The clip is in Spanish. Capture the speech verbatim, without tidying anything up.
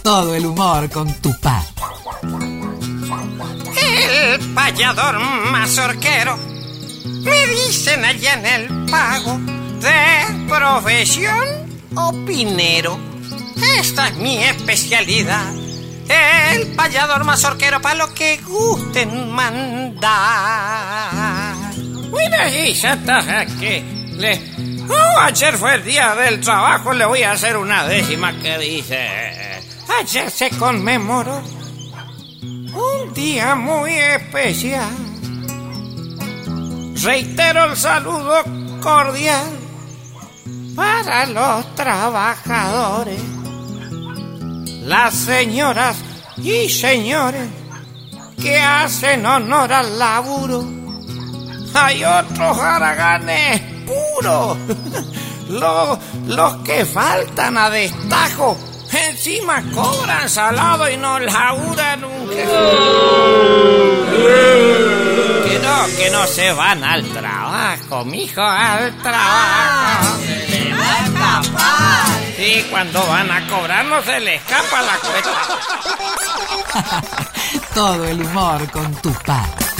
Todo el humor con Tupá. El payador mazorquero, me dicen allá en el pago, de profesión opinero. Esta es mi especialidad, el payador mazorquero, para lo que gusten mandar. Bueno, y ya estás aquí. Le... Oh, ayer fue el día del trabajo, le voy a hacer una décima que dice... Ayer se conmemoró un día muy especial. Reitero el saludo cordial para los trabajadores, las señoras y señores que hacen honor al laburo. Hay otros haraganes puros, los, los que faltan a destajo. Encima cobran salado y no laburan nunca. Que no, que no se van al trabajo, mijo, al trabajo. ¡Se le va a escapar! Sí, cuando van a cobrar no se le escapa la cuesta. Todo el humor con Tupá.